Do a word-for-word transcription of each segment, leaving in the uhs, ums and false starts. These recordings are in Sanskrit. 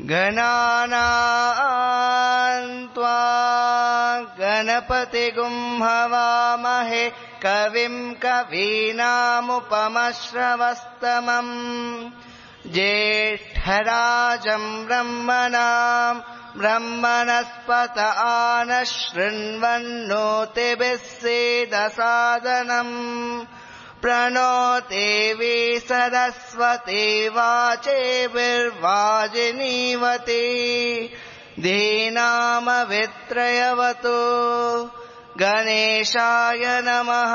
गणानां त्वा गणपतिगुं हवामहे कविं कवीनामुपमश्रवस्तमम् ज्येष्ठराजं ब्रह्मणां ब्रह्मणस्पत आनशृण्वन्नोतिभिः सीदसादनम् प्रणो देवी सरस्वती वाचेभिर्वाजिनीवती धीनामवित्रयवतु गणेशाय नमः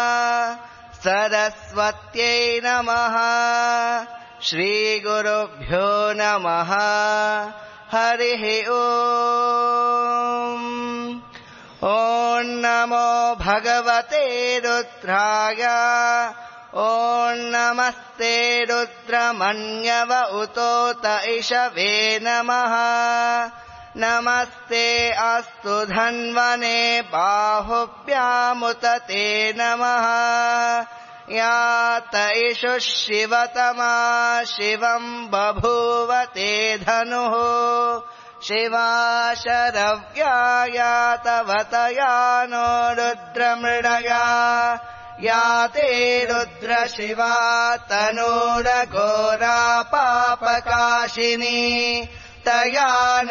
सरस्वत्यै नमः श्रीगुरुभ्यो नमः हरिः ओम् ॐ नमो भगवते रुद्राय ॐ नमस्ते रुद्रमन्यव उतोत इषवे नमः नमस्ते अस्तु धन्वने बाहुभ्यामुत ते नमः या त इषु शिवतमा शिवं बभूव ते धनुः शिवा शरव्याया तव तया नो रुद्रमृडया या ते रुद्र शिवा तनूरघोरा पापकाशिनी तया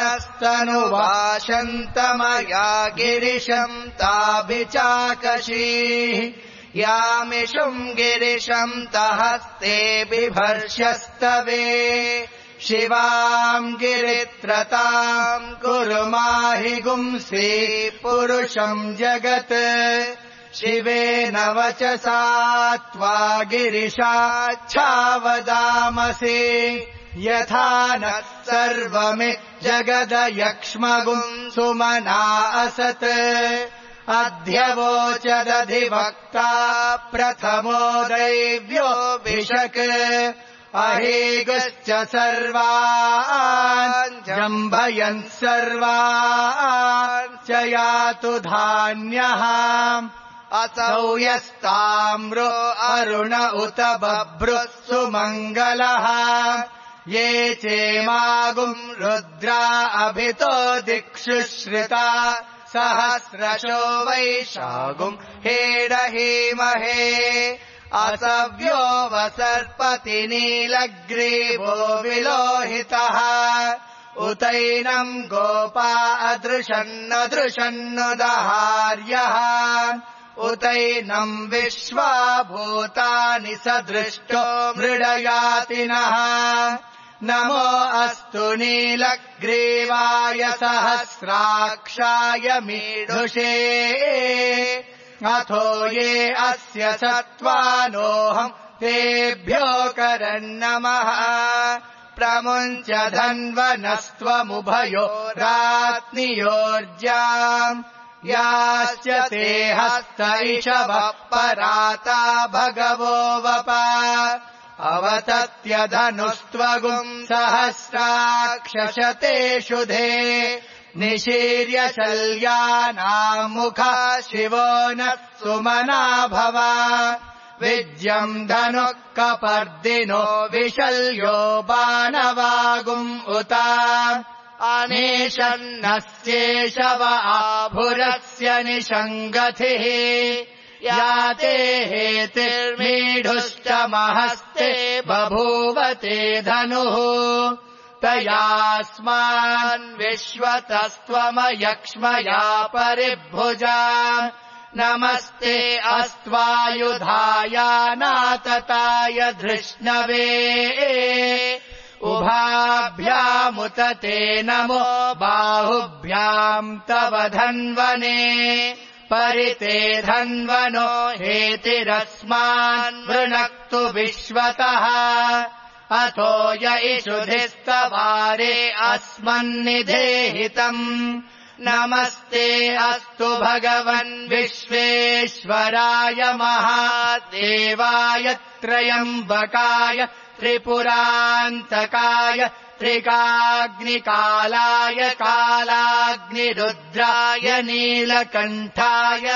नस्तनुवाशन्तमया गिरिशं ताभिचाकशीः यामिषुं गिरिशं तहस्ते बिभर्षस्तवे शिवां गिरित्रतां कुरु माहि गुंसि पुरुषं जगत् शिवेन वचसा त्वा गिरिशाच्छावदामसि यथा नः सर्वमि जगदयक्ष्मगुं सुमना असत् अध्यवोचदधिवक्ता प्रथमो दैव्यो भिषक् अहेगश्च सर्वान् जम्भयन् सर्वान् च यातु धान्यः असौ यस्ताम्रो अरुण उत बभ्रुः सुमङ्गलः ये चेमागुं रुद्रा अभितो दिक्षु श्रिता सहस्रशो वैशागुं हेडहीमहे असव्यो वसर्पति नीलग्रीवो विलोहितः उतैनं गोपा अदृशन्नदृशन्नुदहार्यः उतैनं विश्वा भूतानि सदृष्टो मृडयातिनः नमो अस्तु नीलग्रीवाय सहस्राक्षाय मीढुषे अथो ये अस्य सत्त्वानोऽहं तेभ्यो करन्नमः प्रमुञ्च धन्वनस्त्वमुभयो रात्नियोर्जाम् याश्च ते हस्त इषवः पराता भगवो वपा अवतत्य धनुस्त्वगुं सहस्राक्षशते शुधे निशीर्य शल्यानां मुखा शिवो नः सुमना भव विज्यम् धनुः कपर्दिनो विशल्यो बाणवागुम् उता अनेशन्नस्येषव आभुरस्य निषङ्गथिः याते हेतिर्मीढुश्च महस्ते बभूवते धनुः तयास्मान् विश्वतस्त्वमयक्ष्मया परिभुजा नमस्ते अस्त्वायुधायानातताय धृष्णवे उभाभ्यामुत ते नमो बाहुभ्याम् तव धन्वने परिते धन्वनो हेतिरस्मान् वृणक्तु विश्वतः अथो य इषुधिस्तवारे अस्मन्निधेहितम् नमस्ते अस्तु भगवन् विश्वेश्वराय महादेवाय त्र्यम्बकाय त्रिपुरान्तकाय त्रिकाग्निकालाय कालाग्निरुद्राय नीलकण्ठाय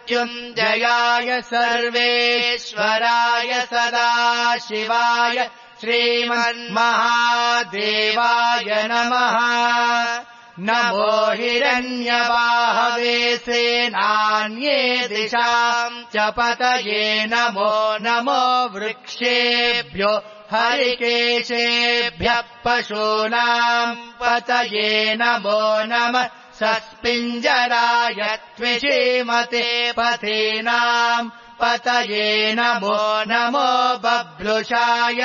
मृत्युञ्जयाय सर्वेश्वराय सदाशिवाय श्रीमन्महादेवाय नमः। नमो हिरण्यबाहवे सेनान्ये दिशाम् च पतये नमो नमो वृक्षेभ्यो हरिकेशेभ्यः पशूनाम् पतये नमो नमः। सस्पिञ्जराय त्विषीमते पथीनाम् पतये नमो नमो बभ्रुषाय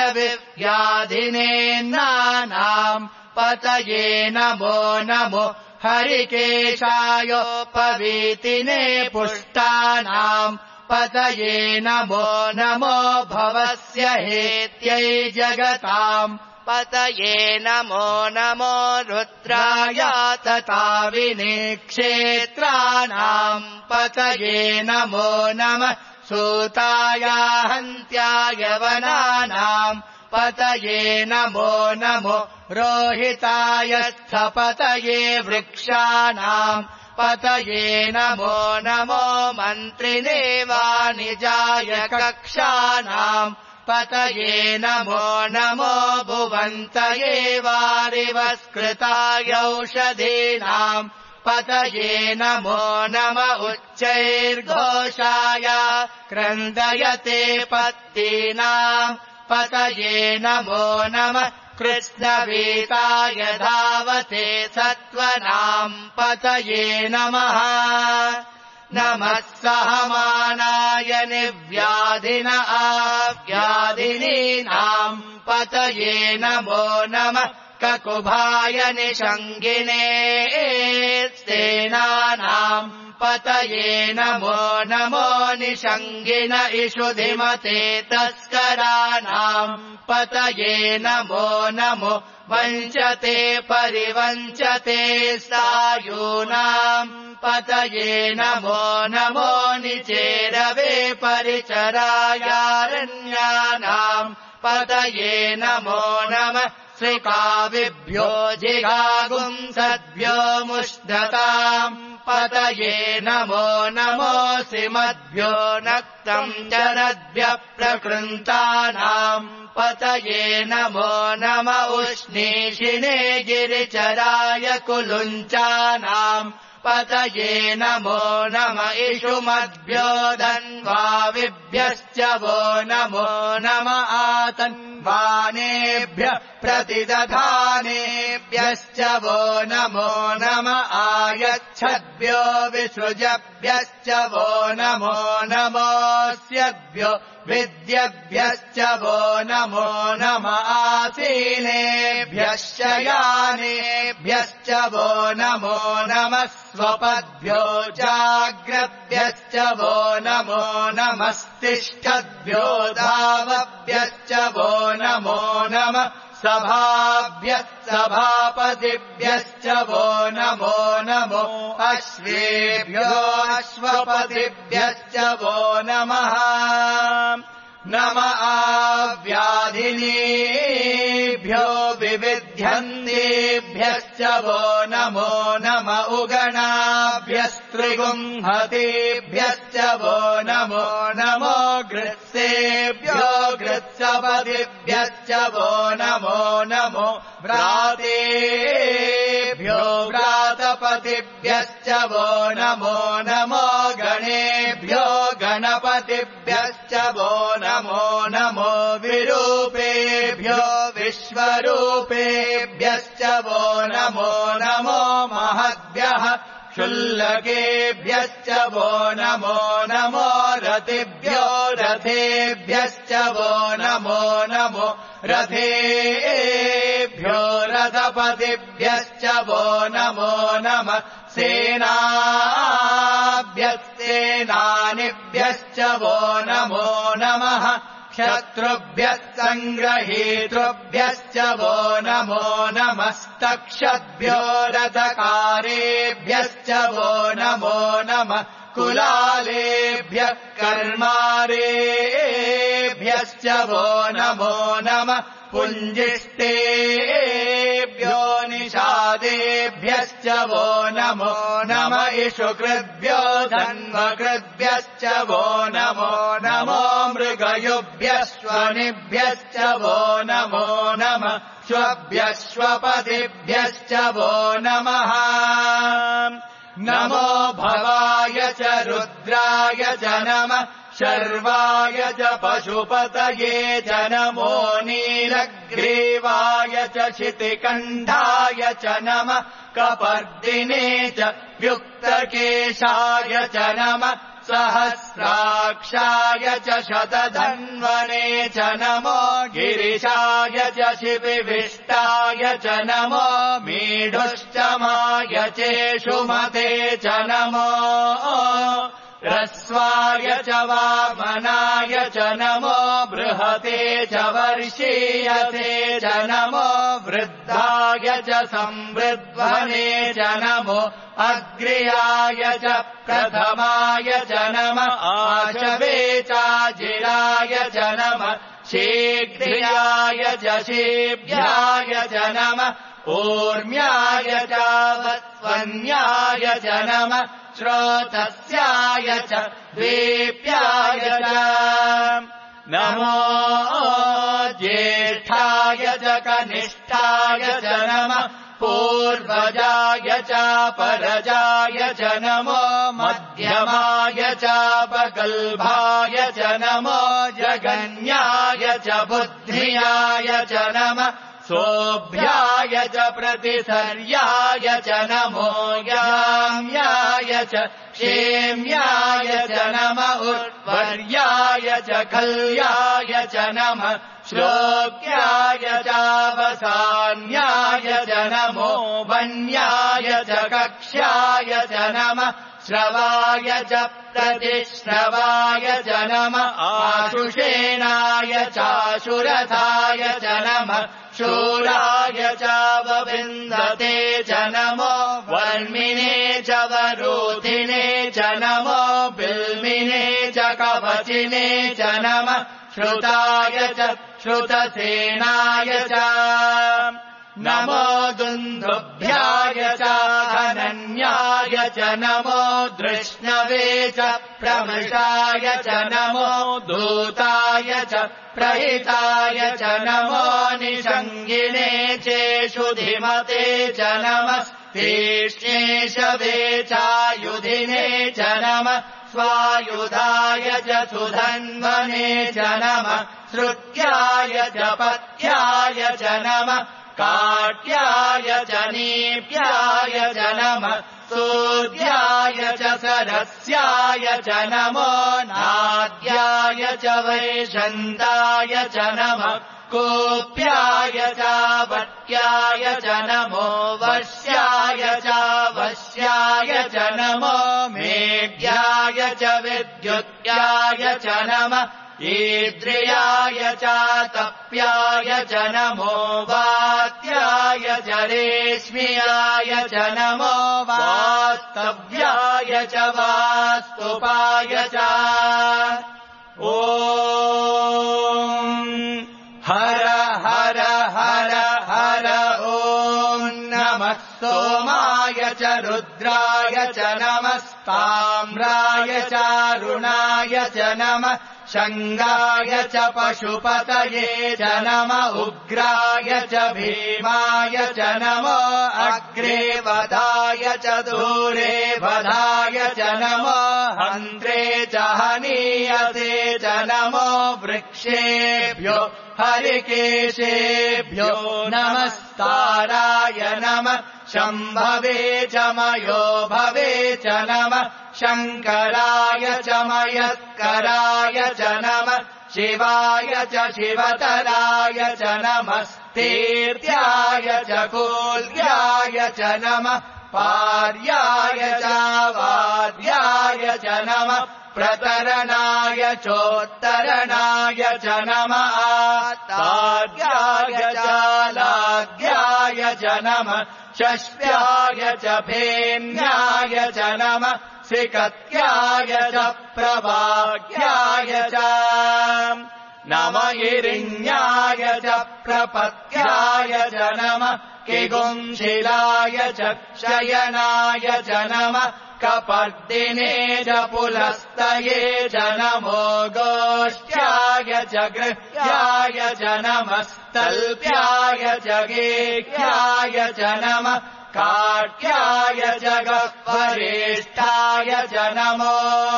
विव्याधिनेन्नानाम् पतये नमो नमो हरिकेशाय पवीतिने पुष्टानाम् पतये नमो नमो भवस्य हेत्यै जगताम् पतये नमो नमो रुद्राय तताविने क्षेत्राणाम् पतये नमो नमः। सूताय हन्त्याय वनानाम् पतये नमो नमो रोहिताय स्थपतये वृक्षाणाम् पतये नमो नमो मन्त्रिणे वाणिजाय कक्षानाम् पतये नमो नमो भुवन्तये वारिवस्कृताय औषधीनाम् पतये नमो नम उच्चैर्घोषाय क्रन्दयते पत्तीनाम् पतये नमो नमः। कृष्णवीताय धावते सत्त्वनाम् पतये नमः। नमः सहमानाय निव्याधिन आव्याधिनीनाम् पतये नमो नमः। ककुभाय निषङ्गिने सेनानाम् पतये नमो नमो निषङ्गिन इषुधिमते तस्कराणाम् पतये नमो नमो वञ्चते परिवञ्चते सायूनाम् पतये नमो नमो निचेरवे परिचरायारण्यानाम् पतये नमो नमः। श्रिकाविभ्यो जिगागुंसद्भ्यो मुष्णताम् पतये नमो नमो सिमद्भ्यो नक्तम् चरद्भ्यः प्रकृन्तानाम् पतये नमो नम उष्णीषिणे गिरिचराय कुलुञ्चानाम् पतये नमो नम इषुमद्भ्यो धन्वाविभ्यश्च वो नमो नम आतन्वानेभ्यः प्रतिदधानेभ्यश्च वो नमो नम आयच्छद्भ्यो विसृजभ्यश्च वो नमो नमोऽस्यद्भ्यो विद्यभ्यश्च वो नमो नम आसीनेभ्यश्च यानेभ्यश्च वो नमो नमः। स्वपद्भ्यो जाग्रभ्यश्च वो नमो नमस्तिष्ठद्भ्यो धावभ्यश्च वो नमो नमः। सभाभ्यः सभापतिभ्यश्च वो नमो नमो अश्वेभ्यो अश्वपतिभ्यश्च वो नमः। नम आव्याधिनीभ्यो विविध्यन्तेभ्यश्च वो नमो नम उगणाभ्यस्त्रिगुंहतेभ्यश्च वो नमो नमो गृत्सेभ्यो गृत्सपतिभ्यश्च वो नमो नमो व्रातेभ्यो व्रातपतिभ्यश्च वो नमो नमो गणेभ्यो गणपतिभ्यश्च वो नमो नमो विरूपेभ्यो विश्वरूपेभ्यश्च वो नमो नमो महद्भ्यः क्षुल्लकेभ्यश्च वो नमो नमो रतिभ्यो रथेभ्यश्च वो नमो नमो रथेभ्यो रथपतिभ्यश्च वो नमो नमः। सेनाभ्यस्तेनानिभ्यश्च वो नमो नमः। शत्रुभ्यः सङ्ग्रहीतृभ्यश्च वो नमो नमस्तक्षद्भ्यो रथकारेभ्यश्च वो नमो नमः। कुलालेभ्यः कर्मारेभ्यश्च वो नमो नमः। पुञ्जिष्टेभ्यो निषादेभ्यश्च वो नमो नम इषुकृद्भ्यो धन्वकृद्भ्यश्च वो नमो नमो मृग श्वयुभ्यश्वनिभ्यश्च वो नमो नमः श्वभ्यश्वपतिभ्यश्च वो नमः नमो भवाय च रुद्राय च नमः शर्वाय च पशुपतये च नमो नीलग्रीवाय च शितिकण्ठाय च नमः कपर्दिने च व्युक्तकेशाय च नमः सहस्राक्षाय च शतधन्वने च नमो गिरिशाय च शिविविष्टाय च नमो मीढुश्चमाय चेषुमते च नमो ह्रस्वाय च वामनाय च नमो बृहते च वर्षीयसे च नमो वृद्धाय च संवृद्ध्वने च नमो अग्र्याय च प्रथमाय च नमः आशवे चाजिराय च नमः शीघ्राय च शीभ्याय च नमः ऊर्म्याय च वत्वन्याय च नमः श्रोतस्याय च द्वीप्याय च नमो ज्येष्ठाय च कनिष्ठाय च नमः पूर्वजाय च परजाय च नमो मध्यमाय च पगल्भाय च नमो जगन्याय च बुद्धियाय च नमः सोऽभ्याय च प्रतिसर्याय च नमो याम्याय च क्षेम्याय च नमः उत्वर्याय च कल्याय च नमः श्लोक्याय चावसान्याय च नमो वन्याय च कक्ष्याय च नमः श्रवाय च प्रतिश्रवाय च नमः आशुषेणाय चाशुरथाय च नमः शूराय चावविन्दते च नमो वर्मिणे च वरूथिने च नमो बिल्मिने च कवचिने च नमः श्रुताय च श्रुतसेनाय च नमो दुन्दुभ्याय च धनन्याय च नमो धृष्णवे च प्रमृषाय च नमो दूताय च प्रहिताय च नमो निषङ्गिने चेषुधिमते च नमस्तीक्ष्णेशवे चायुधिने च नमः स्वायुधाय च सुधन्वने च नमः श्रुत्याय च पथ्याय च नमः काट्याय च नीप्याय च नमः सूर्याय च सरस्याय च नमो नाद्याय च वैशन्ताय च नमः कोप्याय च वट्याय च नमो वश्याय च वश्याय च नमो मेघ्याय च विद्युत्याय च नमः ईद्रियाय च तप्याय च नमो वात्याय च रेश्म्याय च नमो वास्तव्याय च वास्तुपाय च ॐ हर हर हर हर ॐ नमः सोमाय च रुद्राय च नमस्ताम्राय चारुणाय च नमः शङ्गाय च पशुपतये च नमः उग्राय च भीमाय च नमो अग्रे वधाय च दूरे वधाय च नमो हन्त्रे च हनीयसे च नमो वृक्षेभ्यो हरिकेशेभ्यो नमस्ताराय नमः शम्भवे च मयो भवे च नमः शङ्कराय च मयत्कराय च नमः शिवाय च शिवतराय च नमस्तीर्थ्याय च कूल्याय च नमः पार्याय च वाद्याय च नमः प्रतरणाय चोत्तरणाय च नमः ताद्याय च लाद्याय च नमः षष्ट्याय च फेन्याय च नमः सिकत्याय च प्रवाक्याय च नम इरिण्याय च प्रपत्याय च नमः किगुंशिलाय च शयनाय च नमः कपर्दिने च पुलस्तये च नमो गोष्ठ्याय च गृह्याय च नमस्तल्प्याय च गेह्याय च नमः काट्याय च गह्वरेष्ठाय च नमो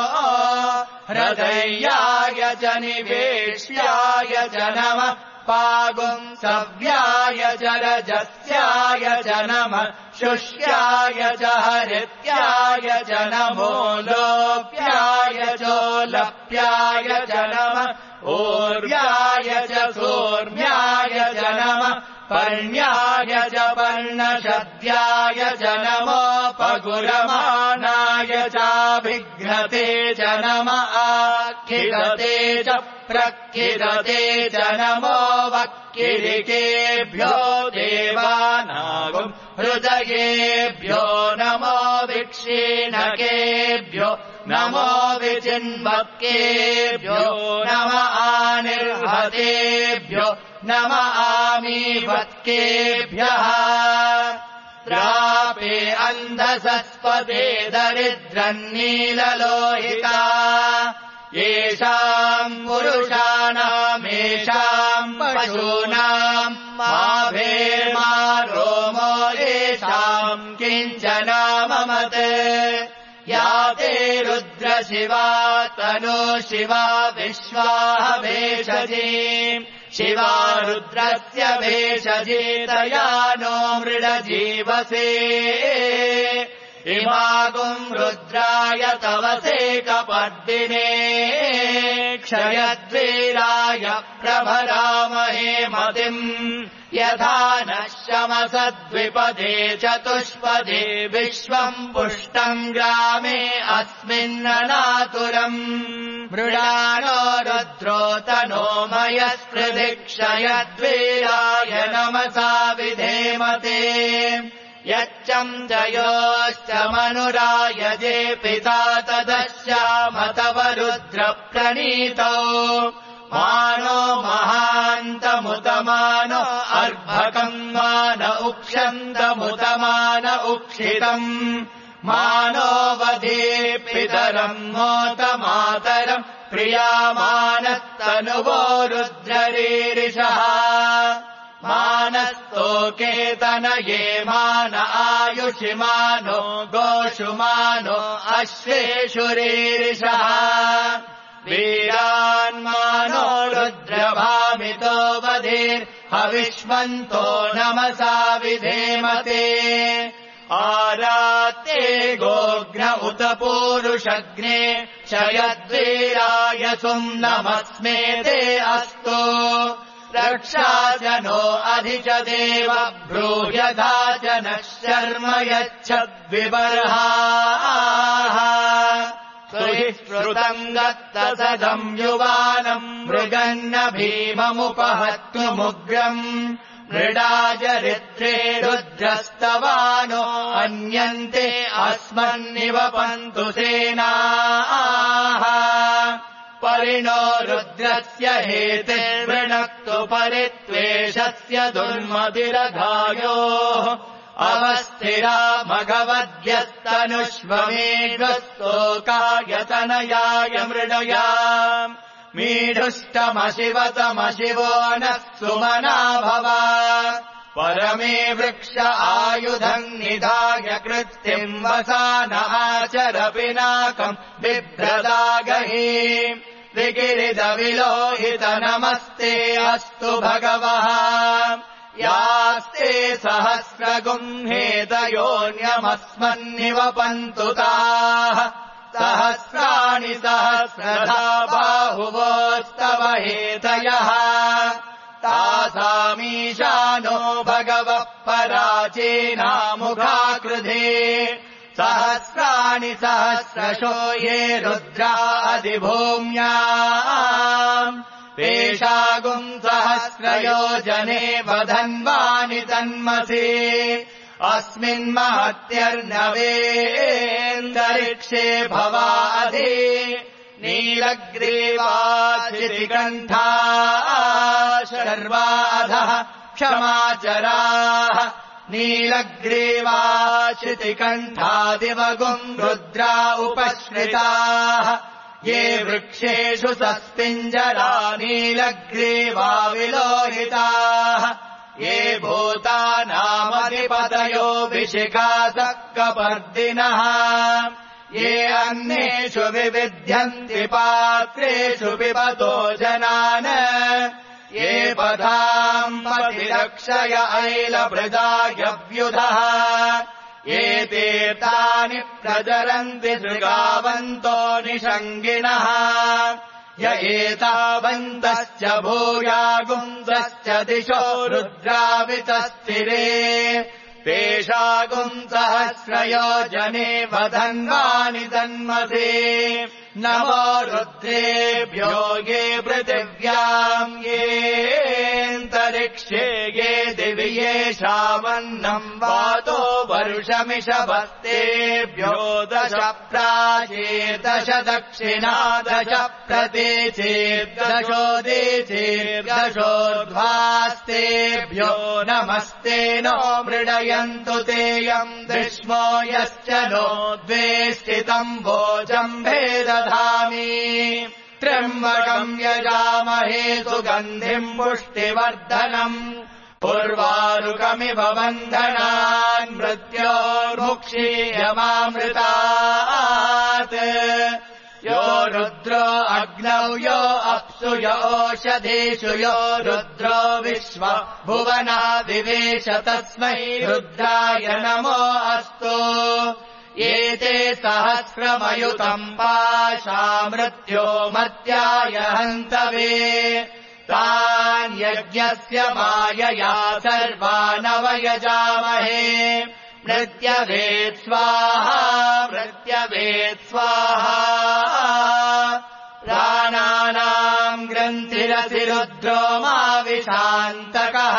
हृदयाय च निवेश्याय च नमः पागुंसव्याय च रजस्याय च नमः शुष्याय च हरित्याय च नमो लोप्याय चोलप्याय च नमः ऊर्व्याय च सूर्म्याय च नमः पर्ण्याय च पर्णशद्याय च नमो पगुरमाणाय चाभिघ्नते च नमः आखिलते च प्रखिलते च नमो वक्किलिकेभ्यो देवानागुम् हृदयेभ्यो नमो विक्षीणकेभ्यो नमो विचिन्वक्केभ्यो नम आनिर्हतेभ्यो नम आमीवत्केभ्यः द्रापे अन्धसस्पदे दरिद्रन्नीललोहिता येषाम् पुरुषाणामेषाम् पशूनाम् माभेर्मा रोमो येषाम् किञ्चनाममत् या ते रुद्रशिवा तनो शिवा विश्वाः भेषजी शिवा रुद्रस्य भेषजीतया नो मृडजीवसे इमागुम् रुद्राय तवसे कपर्दिने क्षयद्वीराय प्रभरामहे मतिम् यथा नः शमसद्विपदे चतुष्पदे विश्वम् पुष्टम् ग्रामे अस्मिन्ननातुरम् मृडानो रुद्रो तनो मयस्कृधिक्षयद्वीराय नमसा विधेमते यच्चम् जयोश्च मनुरायजे पिता तदश्याम तव रुद्रप्रणीतौ मानो महान्तमुतमानो अर्भकम् मान उक्षन्तमुतमान उक्षितम् मानो वधे पितरम् मोत मातरम् प्रियामानस्तनुवो रुद्ररीरिषः मानस्तोकेतनये मान आयुषि मानो गोषु मानो अश्वेषुरीरिषः वीरान्मानो रुद्रभामितो वधेर्हविष्मन्तो नमसा विधेमते आरात्ते गोघ्न उत पूरुषग्ने शयद्वीराय सुम् नमस्मेते अस्तु रक्षाजनो अधिच देव ब्रूयधा च नः शर्म यच्छद्विबर्हाः सुहिश्रुतम् दत्तसदम् युवानम् मृगन्न भीममुपहत्तुमुग्रम् मृडाजरित्रे रुद्रस्तवानो अन्यन्ते अस्मन्निवपन्तु सेनाः परिणो रुद्रस्य हेतिर्वृणक्तु परित्वेषस्य दुर्मतिरघायोः अवस्थिरा मघवद्यस्तनुष्वमेघस्तोकायतनयाय मृडया मीढुष्टमशिवतमशिवो नः सुमना भव परमे वृक्ष आयुधम् निधाय कृत्तिम् वसान आचर पिनाकम् बिभ्रदागहि विगिरिदविलोहित नमस्ते अस्तु भगवः यास्ते सहस्रगुंहेतयोऽन्यमस्मन्निवपन्तु ताः सहस्राणि सहस्रधा बाहुवोस्तव हेतयः तासामीशानो भगवः पराचीनामुखाकृधे सहस्राणि सहस्रशो ये रुद्रादिभूम्याम् पेशागुम् सहस्रयोजने वधन्वानि तन्मसि अस्मिन्महत्यर्नवेन्दरिक्षे भवाधि नीलग्रीवाचितिकण्ठा शर्वाधः क्षमाचराः नीलग्रीवा श्रुतिकण्ठादिवगुम् रुद्रा उपश्रिताः ये वृक्षेषु सस्पिञ्जरा नीलग्रीवा विलोहिताः ये भूतानामधिपतयो विशिखासक्कपर्दिनः ये अन्नेषु विविध्यन्ति पात्रेषु पिबतो जनान् ये पथाम् पतिरक्षय ऐलभृदायव्युधः ये तीर्थानि प्रचरन्ति शृगावन्तो निषङ्गिणः य एतावन्तश्च भूयागुंसश्च दिशो रुद्रावितस्थिरे तेषागुम् सहस्रयोजने वधन्वानि तन्मसे नमो रुद्रेभ्यो ये पृथिव्याम् येऽन्तरिक्षे ये दिवि येषामन्नम् वातो वर्षमिषभस्तेभ्यो दश प्राचेर्दश दक्षिणा दश प्रतीचेर्दशोदीचेर्दशोर्ध्वास्तेभ्यो नमस्ते नो मृडयन्तु तेयम् दृश्मो यश्च नो द्वेष्टितम् भोजम् भेद त्र्यम्बकम् यजामहे सुगन्धिम् पुष्टिवर्धनम् उर्वारुकमिव बन्धनान् मृत्योर्मुक्षीयमामृतात् यो रुद्रो अग्नौ यो अप्सु यो ओषधीषु यो रुद्रो विश्व भुवनादिवेश तस्मै रुद्राय नमो अस्तु एते सहस्रमयुतम् पाशा मृत्यो मर्त्याय हन्तवे तान् यज्ञस्य मायया सर्वानवयजामहे मृत्यवे स्वाहा मृत्यवे स्वाहा प्राणानाम् ग्रन्थिरसि रुद्रो मा विशान्तकः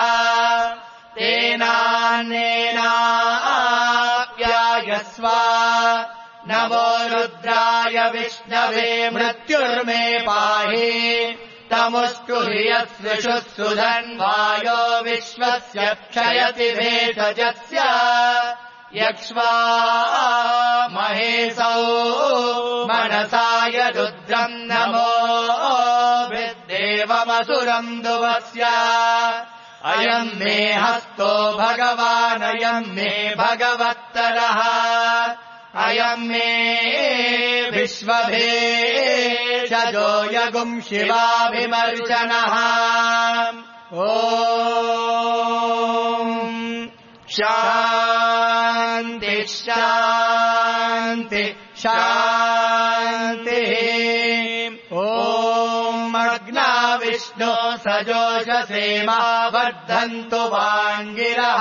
तेनान्नेनाप्यायस्व नमो रुद्राय विष्णवे मृत्युर्मे पाहि तमुस्तु हि यस्विषुः सुधन्वायो विश्वस्य क्षयति भेषजस्य यक्ष्वा महेशौ मनसाय रुद्रम् नमो विद्देवमसुरम् दुवस्य अयम् मे हस्तो भगवान् अयम् मे भगवत्तरः अयम् मे विश्वभेषजो यगुम् शिवाभिमर्शनः ॐ शान्ति शान्ति शान्तिः ॐ अग्ना विष्णो सजोषसेमा वर्धन्तु वाङ्गिरः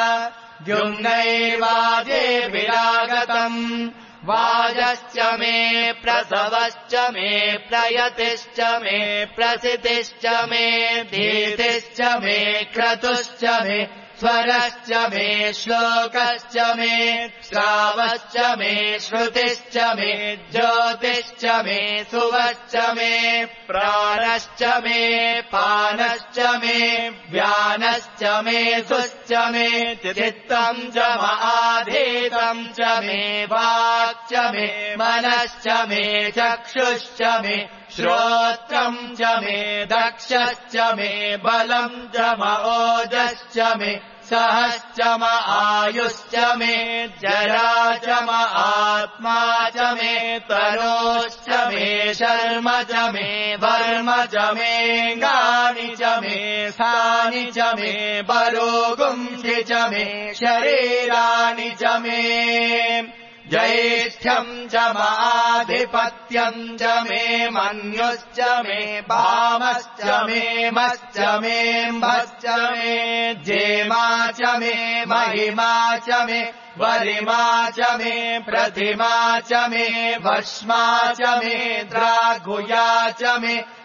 द्युम्नैर्वाजेभिरागतम् वाजश्च मे प्रसवश्च मे प्रयतिश्च मे प्रसितिश्च मे धीतिश्च मे क्रतुश्च मे स्वरश्च मे श्लोकश्च मे श्रावश्च मे श्रुतिश्च मे ज्योतिश्च मे सुवश्च मे प्राणश्च मे पानश्च मे व्यानश्च मे सुश्च मे चित्तम् च महाधीतम् च मे वाक् मे मनश्च मे चक्षुश्च मे श्रोत्रम् च मे दक्षश्च मे बलम् च ओजश्च मे सहश्च म आयुश्च मे जरा च म आत्मा च मे तनोश्च मे शर्म च मे वर्म च मे गानि च मे स्थानि च मे बरोगुंसि च मे शरीराणि च मे ज्येष्ठ्यम् च माधिपत्यम् च मे मन्युश्च मे भामश्च मे मश्च मे म्भश्च मे जेमा च मे महिमा च मे वरिमा च मे प्रतिमा च मे भस्मा च मे द्राघुया च मे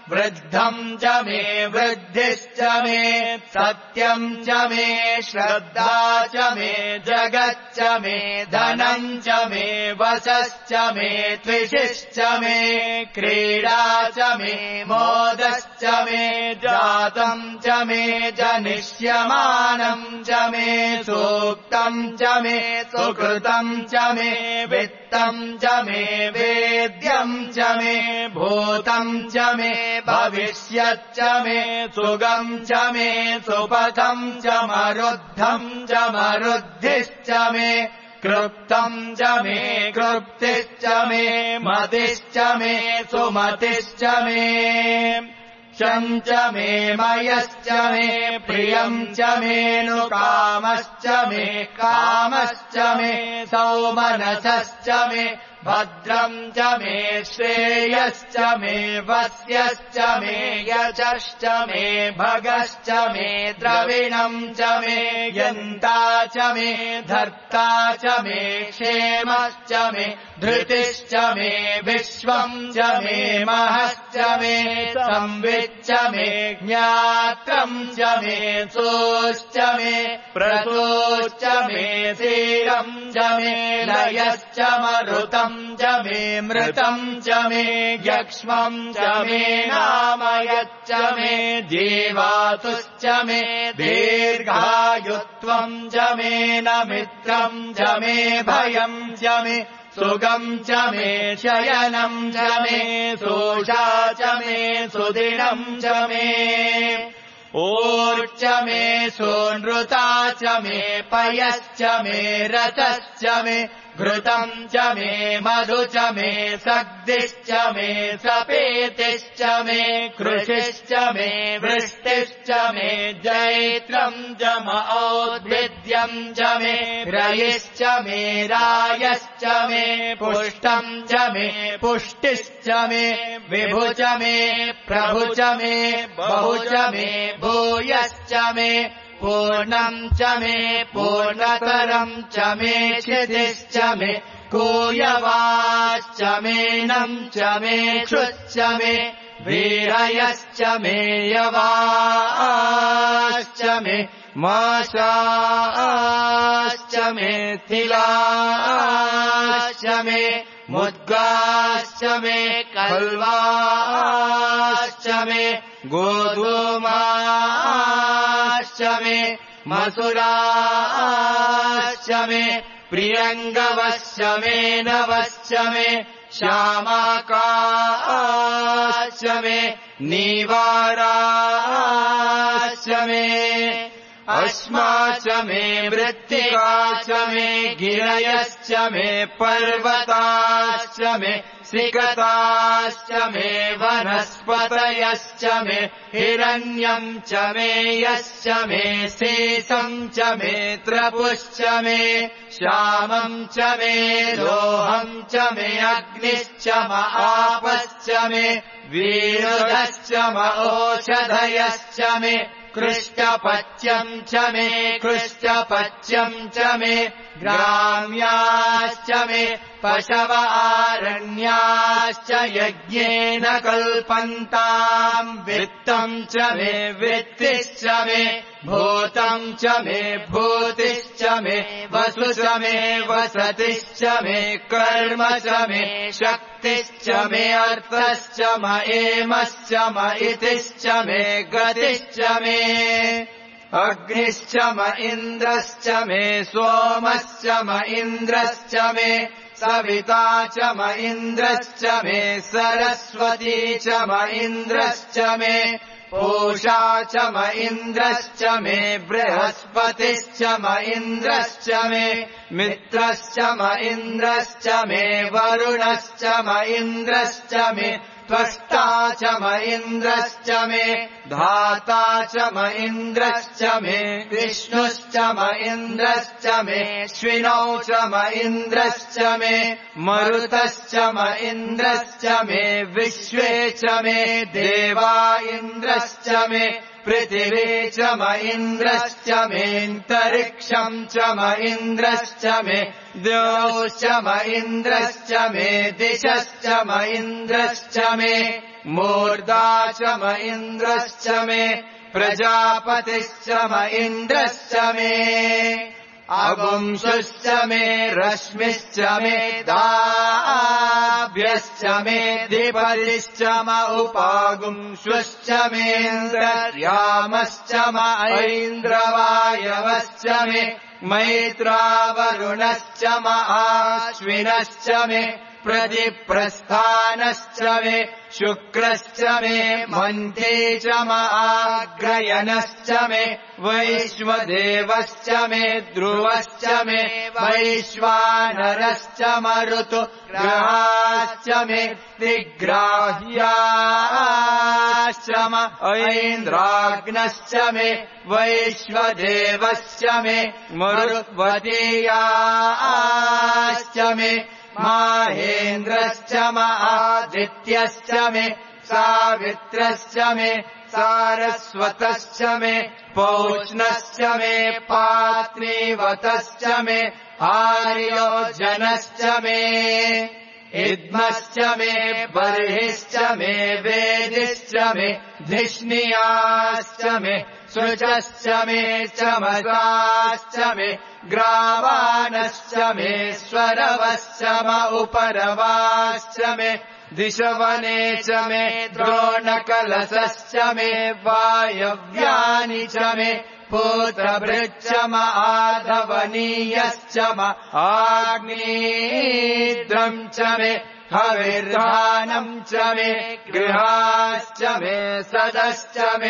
वृद्धम् च मे वृद्धिश्च मे सत्यम् च मे श्रद्धा च मे जगच्च मे धनम् च मे वशश्च मे त्विषिश्च मे क्रीडा च मे मोदश्च मे जातम् च मे जनिष्यमानम् च मे सूक्तम् च मे सुकृतम् च मे वित्तम् च मे वेद्यम् च मे भूतम् च मे भविष्यच्च मे सुगम् च मे सुपथम् च मरुद्धम् च मरुद्धिश्च मे कृप्तम् च मे कृप्तिश्च मे मतिश्च मे सुमतिश्च मे शम् च मे मयश्च मे प्रियम् च मे नुकामश्च मे कामश्च मे सौमनसश्च मे भद्रम् च मे श्रेयश्च मे वस्यश्च मे यशश्च मे भगश्च मे द्रविणम् च मे यन्ता च मे धर्ता च मे क्षेमश्च मे धृतिश्च मे विश्वम् च मे महश्च मे संविच्च मे ज्ञात्रम् च मे सोश्च मे प्रसोश्च मे धीरम् च मे लयश्च मरुतम् च मे मृतम् च मे यक्ष्मम् च मे नामयच्च मे जीवातुश्च मे दीर्घायुत्वम् च मे न मित्रम् च मे भयम् च मे सुगम् च मे शयनम् च मे सोषा च मे सुदिनम् च मे ऊर्च मे सोनृता च मे पयश्च मे रसश्च मे घृतम् च मे मधु च मे सग्दिश्च मे सपेतिश्च मे कृषिश्च मे वृष्टिश्च मे जैत्रम् च मौद्भिद्यम् च मे रयिश्च मे रायश्च मे पुष्टम् च मे पुष्टिश्च मे विभु च मे प्रभु च मे बहु च मे भूयश्च मे पूर्णम् च मे पूर्णतरम् च मे क्षितिश्च मे कूयवाश्च मे नम् च मे क्षुच्च मे वीरयश्च मे यवाश्च मे माशाश्च मे थिलाश्च मे मुद्गाश्च मे कल्वाश्च मे गोधूमाश्च मे मसुराश्च मे प्रियङ्गवश्च मे नवश्च मे श्यामाकाश्च मे नीवाराश्च मे अश्मा च मे वृत्तिका च मे गिरयश्च मे पर्वताश्च मे सिकताश्च मे वनस्पतयश्च मे हिरण्यम् च मे यश्च मे शेषम् च मे त्रपुश्च मे श्यामम् च मे लोहम् च मे अग्निश्च म आपश्च मे वीरुधश्च म ओषधयश्च मे कृष्टपच्यम् च मे कृष्टपच्यम् च मे ग्राम्याश्च मे पशव आरण्याश्च यज्ञेन कल्पन्ताम् वित्तम् च मे वित्तिश्च मे भूतम् च मे भूतिश्च मे वसु च मे वसतिश्च मे कर्म च मे शक्तिश्च मे अर्थश्च म एमश्च म इतिश्च मे गतिश्च मे अग्निश्च म इन्द्रश्च मे सोमश्च म इन्द्रश्च मे सविता च म इन्द्रश्च मे सरस्वती च म इन्द्रश्च मे पूषा च म इन्द्रश्च मे बृहस्पतिश्च म इन्द्रश्च मे मित्रश्च म इन्द्रश्च मे वरुणश्च म इन्द्रश्च मे त्वष्टा च म इन्द्रश्च मे धाता च म इन्द्रश्च मे विष्णुश्च म इन्द्रश्च मे श्विनौ च म इन्द्रश्च मे मरुतश्च म इन्द्रश्च मे विश्वे च मे देवा इन्द्रश्च मे पृथिवी च म इन्द्रश्च मेऽन्तरिक्षम् च म इन्द्रश्च मे द्यौश्च म इन्द्रश्च मे दिशश्च म इन्द्रश्च मे मूर्धा च म इन्द्रश्च मे प्रजापतिश्च म इन्द्रश्च मे अगुंसुश्च मे रश्मिश्च मे दाभ्यश्च मे अधिपतिश्च म उपागुंसुश्च मेन्द्रर्यामश्च म ऐन्द्रवायवश्च मे मैत्रावरुणश्च म आश्विनश्च मे प्रतिप्रस्थानश्च मे शुक्रश्च मे मन्थे च म आग्रयणश्च मे वैश्वदेवश्च मे ध्रुवश्च मे वैश्वानरश्च म ऋतुग्रहाश्च मे दिग्राह्याश्च म ऐन्द्राग्नश्च मे वैश्वदेवश्च मे मरुत्वतीयाश्च मे माहेन्द्रश्च म आदित्यश्च मे सावित्रश्च मे सारस्वतश्च मे पौष्णश्च मे पात्नीवतश्च मे आर्योजनश्च मे इद्मश्च मे बर्हिश्च मे वेदिश्च मे धिष्णियाश्च मे सृजश्च मे चमसाश्च मे ग्रावाणश्च मे स्वरवश्च म उपरवाश्च मे दिशवने च मे द्रोणकलशश्च मे वायव्यानि च मे पूत्रभृच्च म आधवनीयश्च म आग्नेयद्रम् च मे हविर्धानम् च मे गृहाश्च मे सदश्च मे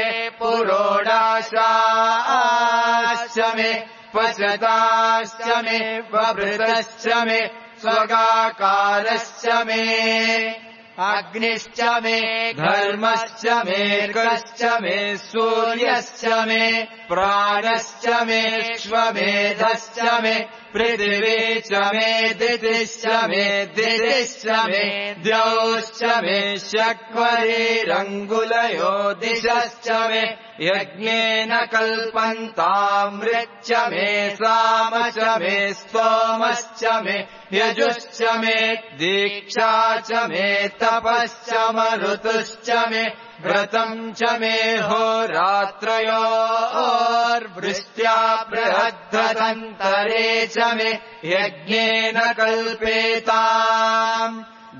पुरोडाशाश्च मे पशताश्च मे वभृतश्च मे स्वगाकारश्च मे अग्निश्च मे धर्मश्च मे कश्च मे सूर्यश्च मे प्राणश्च मे श्वमेधश्च मे पृथिवी च मे दितिश्च मे दितिश्च मे द्यौश्च मे शक्वरीरङ्गुलयो दिशश्च मे यज्ञेन कल्पन्तामृच्च मे साम च मे स्तोमश्च मे यजुश्च मे दीक्षा च मे तपश्च म ऋतुश्च मे व्रतम् च मे होरात्रयोर्वृष्ट्या बृहद्रदन्तरे च मे यज्ञेन कल्पेताम्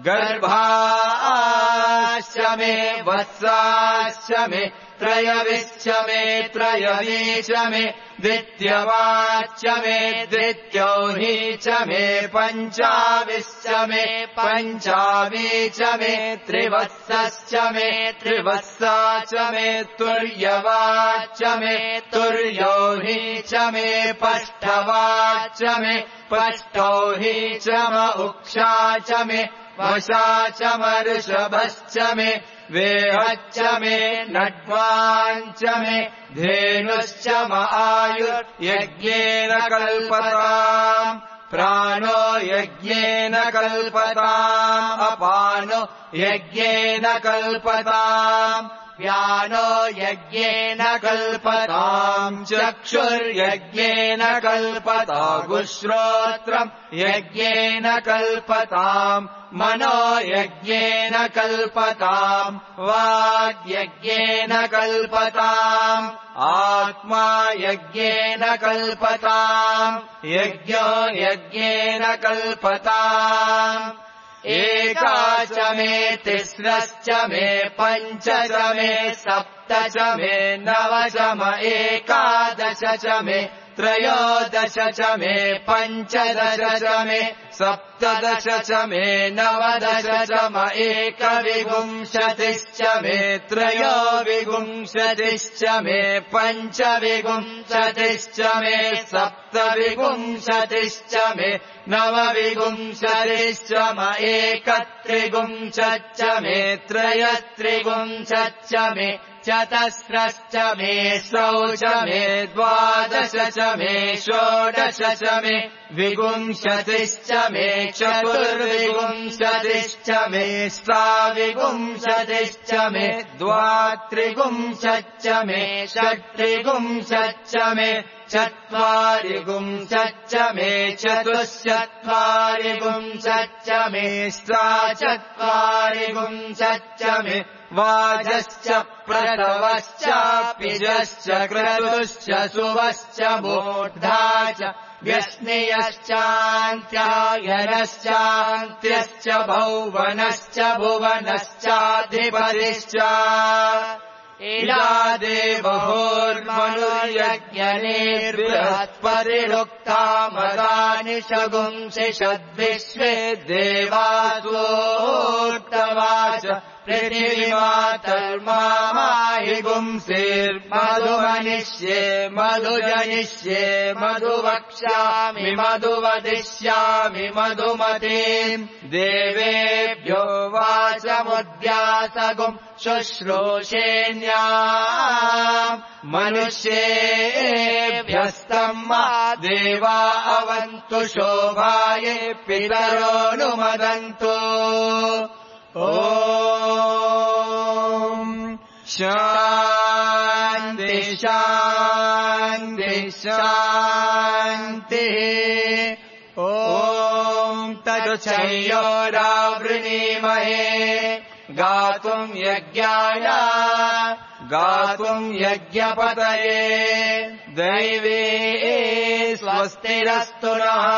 गर्भाश्च मे वत्साश्च मे त्रयविश्च मे त्रयवी च मे द्वितीयवाच्च मे द्वितीयोहि च मे पञ्चाविश्च मे पञ्चावी च मे त्रिवत्सश्च मे त्रिवत्सा च मे तुर्यवाच्च मे तुर्योहि च मे पष्ठवाच्च मे पष्ठौहि च म उक्षा च मे वशा च म ऋषभश्च मे वेहच्च मे नड्वाञ्च मे धेनुश्च म आयुर्यज्ञेन कल्पताम् प्राणो यज्ञेन कल्पताम् अपानो यज्ञेन कल्पताम् व्यानो यज्ञेन कल्पताम् चक्षुर्यज्ञेन कल्पतागुश्रोत्रम् यज्ञेन कल्पताम् मनो यज्ञेन कल्पताम् वाग्यज्ञेन कल्पताम् आत्मा यज्ञेन कल्पताम् यज्ञो यज्ञेन कल्पताम् एका च मे तिस्रश्च मे पञ्च च मे सप्त च मे नव च म एकादश च मे त्रयोदश च मे पञ्चदश च मे सप्तदश च मे नवदश च म एकविंशतिश्च मे त्रयोविंशतिश्च मे पञ्चविंशतिश्च मे सप्तविंशतिश्च मे नवविंशतिश्च म एकत्रिंशच्च मे त्रयत्रिंशच्च मे चतस्रश्च मे षोडश मे द्वादश च मे षोडश च मे विंशतिश्च मे चतुर्विंशतिश्च मे षड्विंशतिश्च मे द्वात्रिंशच्च मे षट्त्रिंशच्च मे चत्वारि गुंसच्च मे चतुश्चत्वारि गुंसच्च मे स्वा चत्वारि गुंसच्च मे वाजश्च प्रणवश्च पिजश्च क्रतुश्च सुवश्च मूर्धा च व्यस्नियश्चान्त्यायनश्चान्त्यश्च भौवनश्च भुवनश्चाधिपतिश्च इला देवहोर्मनुर्यज्ञनेर्बृहस्पतिरुक्ता मदानि शगुंसि षद्विश्वे देवासोक्तवाच पृथिवीमातर्माहि गुंसेर्मधुमनिष्ये मधुजनिष्ये मधुवक्ष्यामि मधुवदिष्यामि मधुमतीम् देवेभ्यो वाचमुद्यासगुम् शुश्रूषेण्याम् मनुष्येभ्यस्तम् देवा अवन्तु शोभाये पितरोऽनुमदन्तु ॐ शान्ति शान्ति शान्तिः ॐ तच्छयोरावृणीमहे गातुम् यज्ञाय गातुम् यज्ञपतये दैवे स्वस्तिरस्तु नः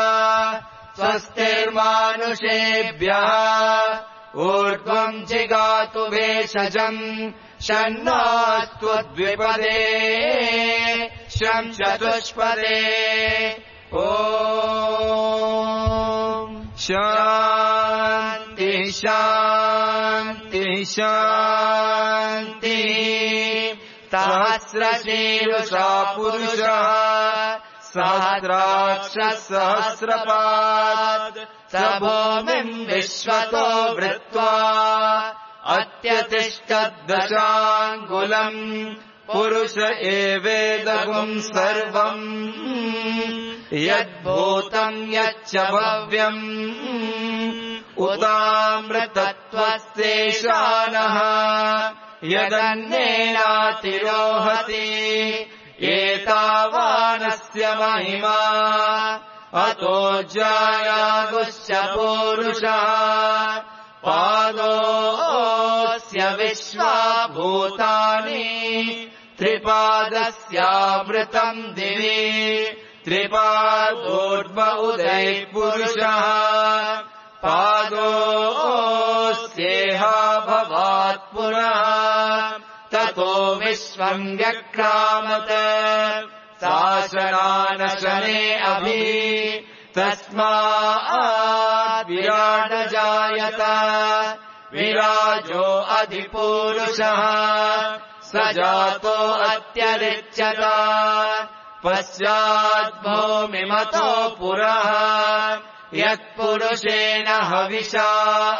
स्वस्तिर्मानुषेभ्यः ऊर्ध्वम् जिगातु भेषजम् शन्नोऽस्त्वद्विपदे शं चतुष्पदे ॐ शान्ति शान्ति शान्ति सहस्रशीर्षा पुरुषः सहस्राक्षः सहस्रपात् स भूमिम् विश्वतो वृत्वा अत्यतिष्ठद्दशाङ्गुलम् पुरुष एवेदगुम् सर्वम् यद्भूतम् यच्च भव्यम् उतामृतत्वस्येषानः यदन्नेनातिरोहति एतावानस्य महिमा अतो जायागुश्च पूरुषः पादोऽस्य विश्वा भूतानि त्रिपादस्यामृतम् दिवि त्रिपादोर्ध्व उदयः पुरुषः पादोऽस्येह भवात् पुनः ततो विश्वम् व्यक्रामत शासनानशने अभि तस्मात् विराट जायत विराजो अधिपूरुषः स जातो अत्यरिच्यत पश्चात् भूमिमतो पुरः यत्पुरुषेण हविषा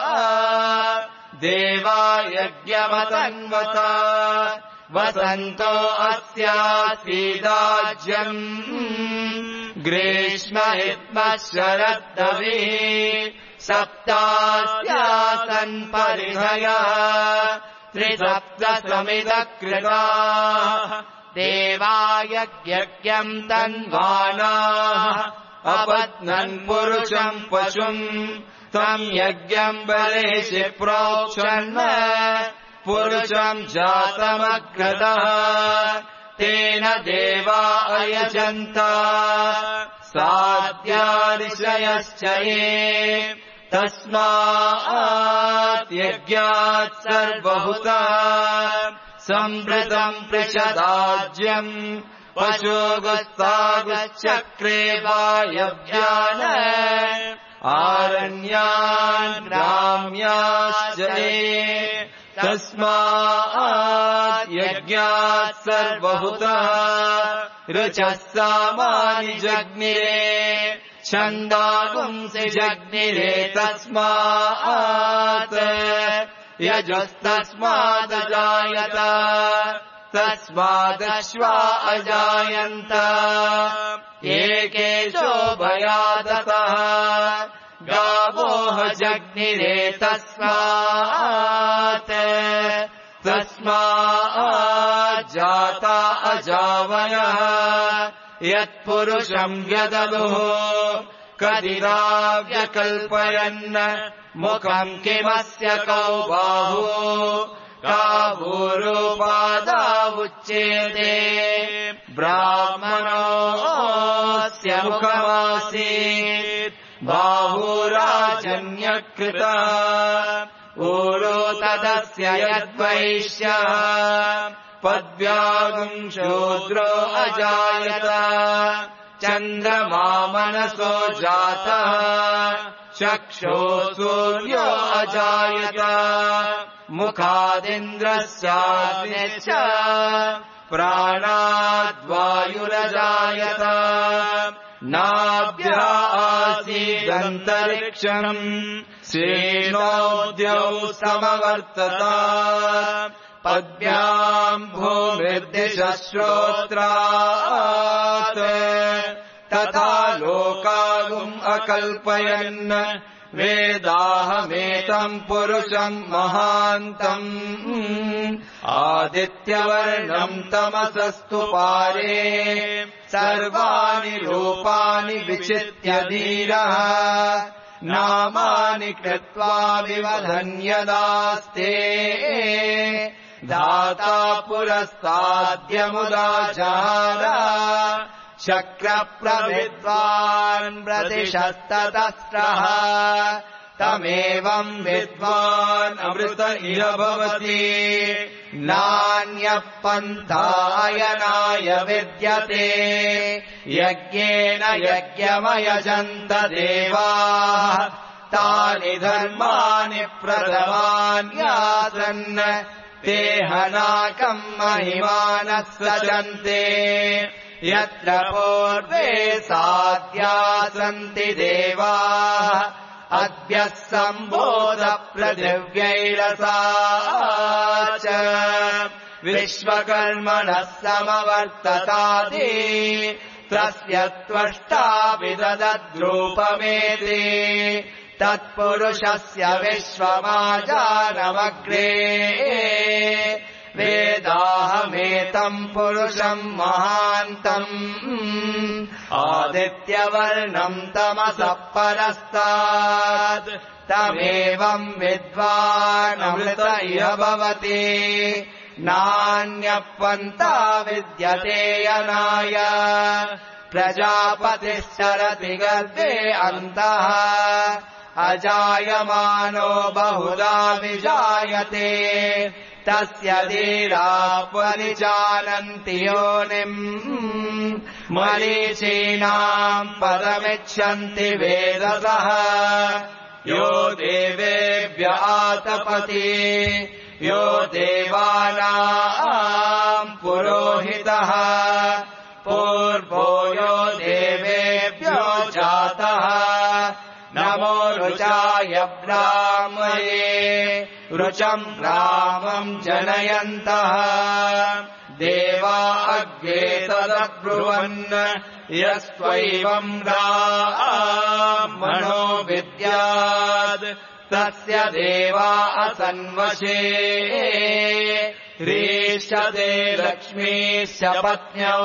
देवा यज्ञमतन्वत वसन्तो अस्यासीदाज्यम् ग्रीष्म इत्मः शरद्दविः सप्तास्यासन् परिधयः त्रिसप्तसमिदः कृताः देवा यज्ञम् तन्वानाः अपत्नन् पुरुषम् पशुम् तम् यज्ञम् बलेशि प्रोक्षन् पुरुषम् जातमग्रतः तेन देवा अयजन्त साध्यादिशयश्च ये तस्मात् यज्ञात् सर्वहुतः सम्भृतम् पृषदाज्यम् पशुगुस्तागुश्चक्रे वायव्यान् आरण्यान् ग्राम्याश्च ये तस्मात् यज्ञात् सर्वहुतः ऋचः सामानि जग्निरे छन्दागुंसि जग्निरे तस्मात् यजस्तस्मादजायत तस्मादश्वा अजायन्त एकेशो भयादतः गावोह जग्निरे तस्मात् तस्मात् जाता अजावयः यत्पुरुषम् व्यददुः कदिराव्यकल्पयन् मुखम् किमस्य कौ बाहु कावूरुपादावुच्येते ब्राह्मणोऽस्य मुखमासीत् बाहुराजन्यकृता ऊरो तदस्य यद्वैश्यः पद्व्यागुम् शूद्रो अजायत चन्द्रमा मनसो जातः चक्षुः सूर्यो अजायत मुखादिन्द्रस्याग्निश्च प्राणाद्वायुरजायत नाभ्या आसीदन्तरिक्षम् श्रेणोऽद्यौ समवर्तत पद्भ्याम् भूमिर्दिशश्रोत्रात् तथा लोकागुम् अकल्पयन् वेदाहमेतम् पुरुषम् महान्तम् आदित्यवर्णम् तमसस्तु पारे सर्वाणि रूपाणि विचित्य धीरः नामानि कृत्वा विवधन्यदास्ते दाता पुरस्ताद्यमुदाचार शक्रप्रविद्वान् प्रतिशस्ततस्रः तमेवम् विद्वान् अमृत इह भवति नान्यः पन्थायनाय विद्यते यज्ञेन यज्ञमयजन्त देवाः तानि धर्माणि प्रथमान्यासन् ते हनाकम् महिमानः सचन्ते यत्र पूर्वे साध्या सन्ति देवाः अद्य सम्बोध पृथिव्यैरसा च विश्वकर्मणः समवर्तताति तस्य त्वष्टा विदधद्रूपमेति तत्पुरुषस्य विश्वमाजानमग्रे वेदाहमेतम् पुरुषम् महान्तम् आदित्यवर्णम् तमसः परस्तात् तमेवम् विद्वान् अमृत इह भवति नान्यः पन्था विद्यते यनाय प्रजापतिश्चरति गर्भे अन्तः अजायमानो बहुधा विजायते तस्य धीराः परिजानन्ति योनिम् मरीचीनाम् पदमिच्छन्ति वेदसः यो देवेभ्य आतपति यो देवानाम् पुरोहितः पूर्वो यो देवेभ्यो जातः नमो रुचाय ब्राह्मये रुचम् रामम् जनयन्तः देवा अग्रे तदब्रुवन् यस्त्वैवम् ब्राह्मणो विद्यात् तस्य देवा असन्वशे ह्रीष्यते लक्ष्मीश्च पत्न्यो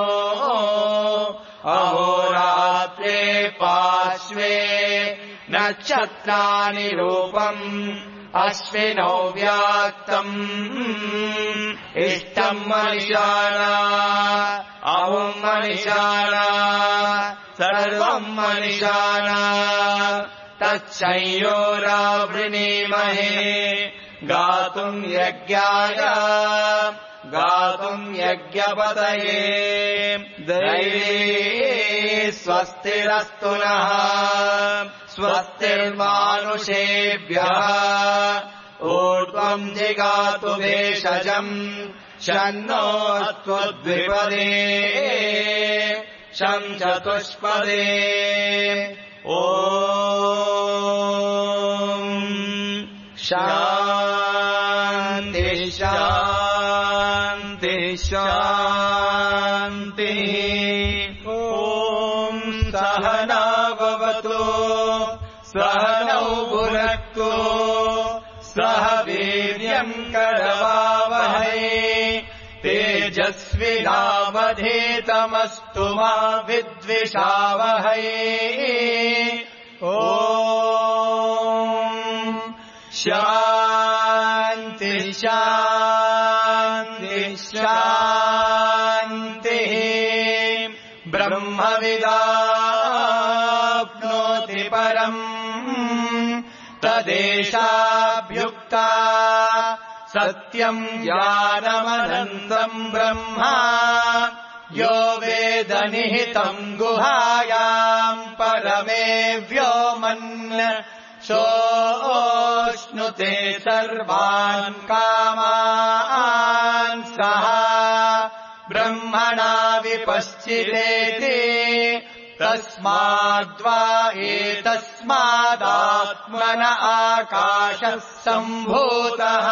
अहोरात्रे पार्श्वे नक्षत्राणि रूपम् अश्विनौ व्याक्तम् इष्टम् मनिषाणा अहुम् मनिषाणा सर्वम् मनिषाणा तच्छयोरावृणीमहे गातुम् यज्ञाय गातुम् यज्ञपतये दैवी स्वस्तिरस्तु नः स्वस्तिर्मानुषेभ्यः ऊर्ध्वम् जिगातु भेषजम् शन्नो त्वद्विपदे शं चतुष्पदे ॐ शान्ति शान्ति शान्तिः ॐ सहना भवतु सहनौ भुनक्तु सह वीर्यम् करवावहै तेजस्विनावधीतमस्तु तेजस्विनावधीतमस्तु मा विद्विषावहै। ॐ शान्ति शान्ति शान्तिः। ब्रह्मविदाप्नोति परम् तदेशाभ्युक्ता सत्यम् ज्ञानमनन्तम् ब्रह्म यो वेद निहितम् गुहायाम् परमे व्योमन् सोऽश्नुते सर्वान् कामान् सः ब्रह्मणा विपश्चितेति तस्माद्वा एतस्मादात्मन आकाशः सम्भूतः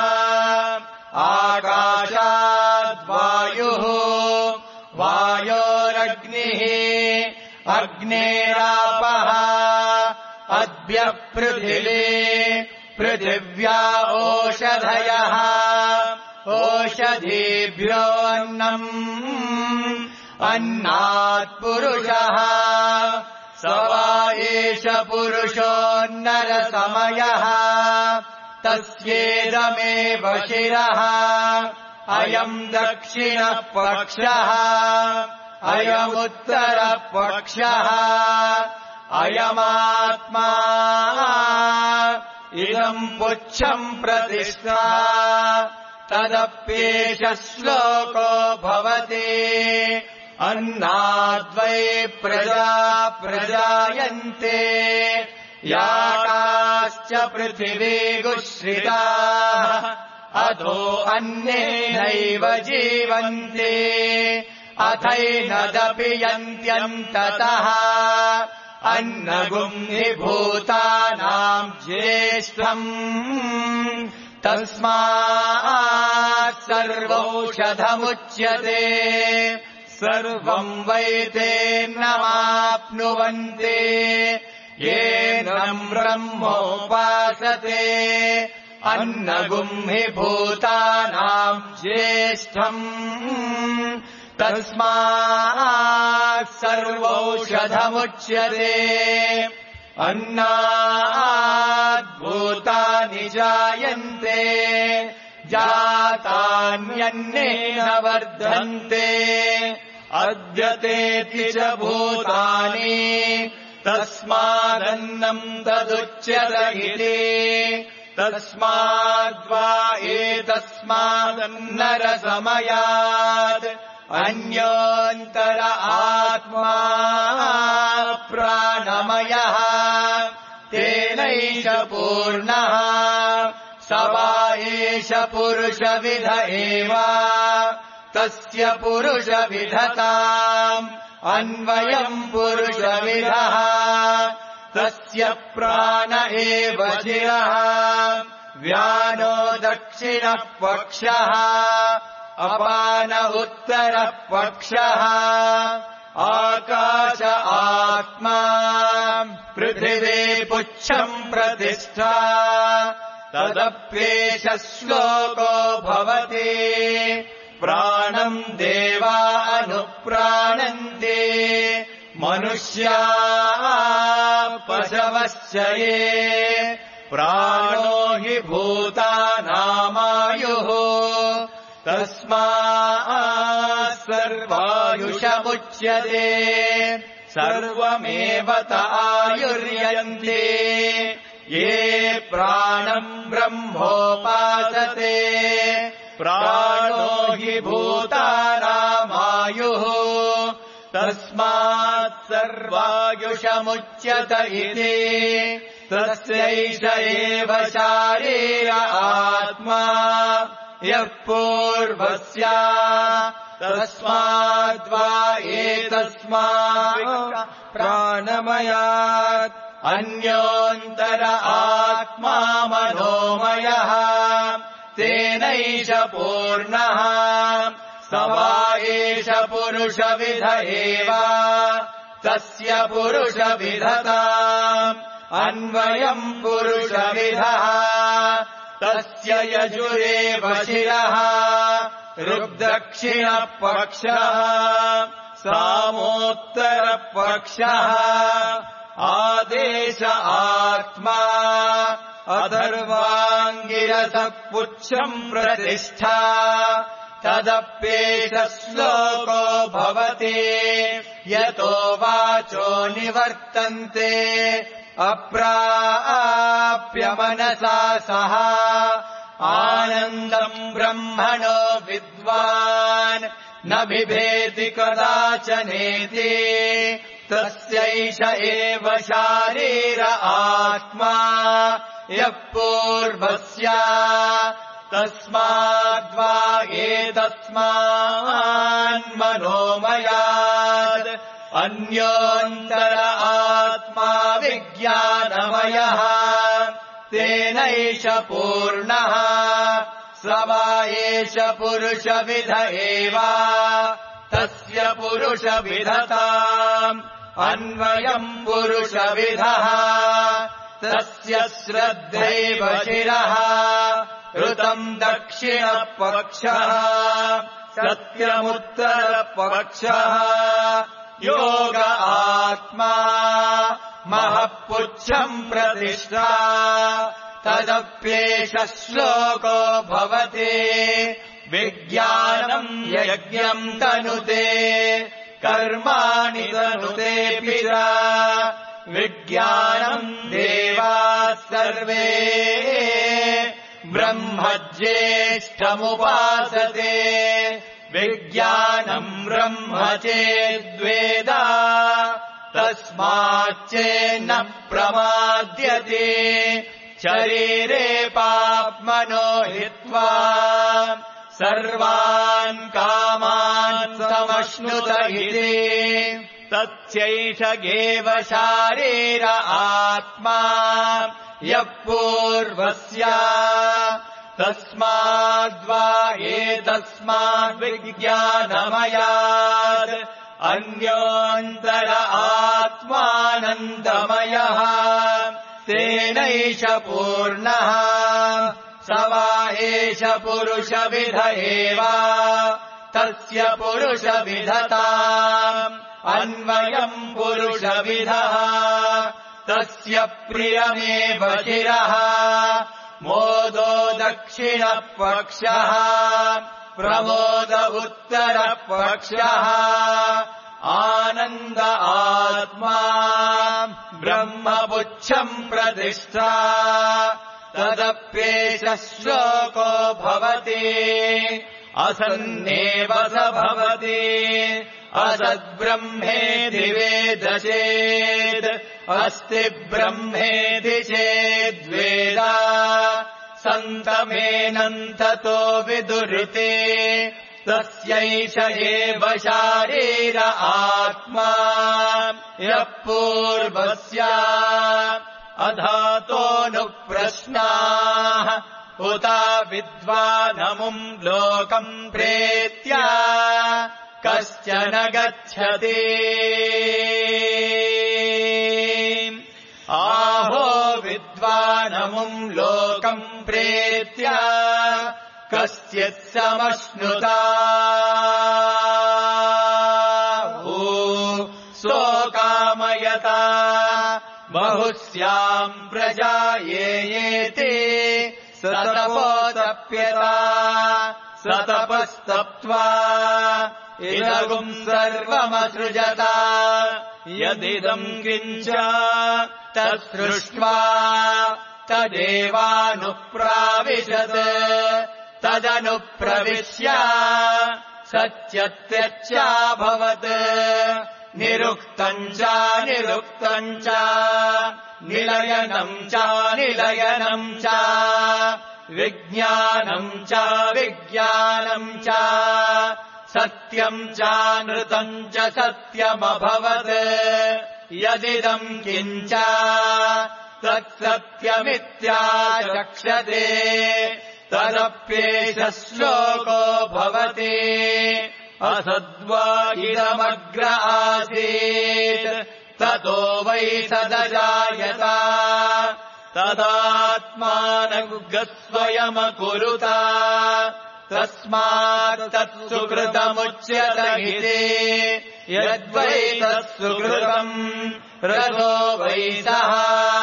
आकाशाद्वायुः वायोरग्निः अग्नेरापः अद्य पृथिवी पृथिव्या ओषधयः ओषधीभ्योऽन्नम् अन्नात् पुरुषः स वा एष पुरुषोन्नरसमयः तस्येदमेव शिरः अयम् दक्षिणः पक्षः अयमुत्तरः पक्षः अयमात्मा इदम् पुच्छम् प्रतिष्ठा तदप्येष श्लोको भवति अन्नाद्वै प्रजा प्रजायन्ते याकाश्च पृथिवी गुश्रिताः अधो अन्नेनैव जीवन्ते अथैनदपि यन्त्यन्ततः अन्नगुम् हि भूतानाम् ज्येष्ठम् तस्मात् सर्वौषधमुच्यते सर्वम् वै तेनमाप्नुवन्ते येनम् ब्रह्मोपासते अन्नगुम् हि भूतानाम् ज्येष्ठम् तस्मात् सर्वौषधमुच्यते अन्नात् भूतानि जायन्ते जातान्यन्नेन वर्धन्ते अद्यतेति च भूतानि तस्मादन्नम् तदुच्यत इति तस्माद्वा एतस्मादन्नरसमयात् अन्योऽन्तर आत्मा प्राणमयः तेनैष पूर्णः स वा एष पुरुषविध एव तस्य पुरुषविधताम् अन्वयम् पुरुषविधः तस्य प्राण एव शिरः व्यानो दक्षिणः पक्षः अपान उत्तरः पक्षः आकाश आत्मा पृथिवी पुच्छम् प्रतिष्ठा तदप्येष श्लोको भवति प्राणम् देवा अनुप्राणन्ते मनुष्या पशवश्च ये प्राणो हि भूतानामायुः तस्मात् सर्वायुषमुच्यते सर्वमेव त आयुर्यन्ते ये प्राणम् ब्रह्मोपासते प्राणो हि भूतानामायुः तस्मात् सर्वायुषमुच्यत इति तस्यैष एव शारीर आत्मा यः पूर्वस्या तस्माद्वा एतस्मात् प्राणमयात् अन्योऽन्तर आत्मा मनोमयः तेनैष पूर्णः स वा एष पुरुषविध एव तस्य पुरुषविधताम् अन्वयम् पुरुषविधः तस्य यजुरेव शिरः ऋग्दक्षिणपक्षः सामोत्तरपक्षः आदेश आत्मा अथर्वाङ्गिरसः पुच्छम् प्रतिष्ठा तदप्येष श्लोको भवति यतो वाचो निवर्तन्ते अप्राप्य मनसा सह आनन्दम् ब्रह्मणो विद्वान् न बिभेति कदाचनेति तस्यैष एव शारीर आत्मा यः पूर्वस्य तस्माद्वा एतस्मान्मनोमयात् अन्योऽन्तर आत्मा विज्ञानमयः तेनैष पूर्णः स वा एष पुरुषविध एव तस्य पुरुषविधताम् अन्वयम् पुरुषविधः तस्य श्रद्धैव शिरः ऋतम् दक्षिणपक्षः सत्यमुत्तरपक्षः योग आत्मा महःपुच्छम् प्रतिष्ठा तदप्येष श्लोको भवति विज्ञानम् यज्ञम् तनुते कर्माणि तनुतेऽपि च विज्ञानम् देवाः सर्वे ब्रह्मज्येष्ठमुपासते विज्ञानम् ब्रह्म चेद्वेद तस्माच्चेन्न प्रमाद्यते शरीरे पाप्मनो हित्वा सर्वान् कामान् समश्नुत इति तस्यैष एव शारीर आत्मा यः पूर्वस्य तस्माद्वा एतस्माद्विज्ञानमयात् अन्योऽन्तर आत्मानन्दमयः तेनैष पूर्णः स वा एष पुरुषविध एव तस्य पुरुषविधताम् अन्वयम् पुरुषविधः तस्य प्रियमेव शिरः मोदो दक्षिणपक्षः प्रमोद उत्तरपक्षः आनन्द आत्मा ब्रह्मपुच्छम् प्रतिष्ठा तदप्येष श्लोको भवति असन्नेव स भवति असद्ब्रह्मेति वेद चेत् अस्ति ब्रह्मेति चेद्वेद सन्तमेनन्ततो विदुरिते तस्यैष एव शारीर आत्मा यः पूर्वस्य अधातोऽनुप्रश्नाः उत विद्वानमुम् लोकम् प्रेत्य कश्चन गच्छति आहो विद्वानमुम् लोकम् प्रेत्य कश्चित् समश्नुता सोकामयता बहुस्याम् प्रजा ये येति सतपोतप्यता सतपस्तप्त्वा इदगुम् सर्वमसृजता यदिदम् किञ्च तत्सृष्ट्वा तदेवानुप्राविशत् तदनुप्रविश्य सत्यत्यच्चाभवत् निरुक्तम् च निरुक्तम् च निलयनम् च निलयनम् च विज्ञानम् च विज्ञानम् च सत्यम् च नृतम् च सत्यमभवत् यदिदम् किञ्च तत्सत्यमित्याचक्षते तदप्येष श्लोको भवति असद्वा इदमग्र आसीत् ततो वै सदजायत तदात्मानगस्वयमकुरुत तस्मात् तत्सुकृतमुच्यत इति यद्वै तत्सुकृतम् रसो वै सः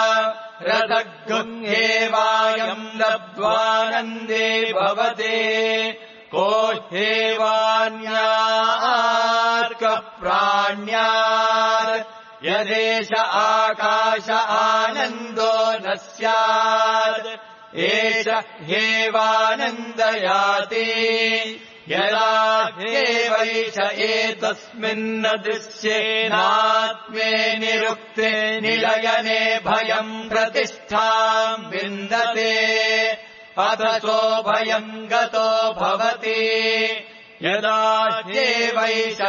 रसगुह्येवायम् लब्ध्वानन्दे भवते को ह्येवान्यात् कः प्राण्यात् यदेष आकाश आनन्दो न स्यात् एष ह्येवानन्दयाति यदा ह्येवैष एतस्मिन्न दृश्येनात्मे निरुक्ते निलयने भयम् प्रतिष्ठाम् विन्दते अथ सो भयम् गतो भवति यदा ह्येवैष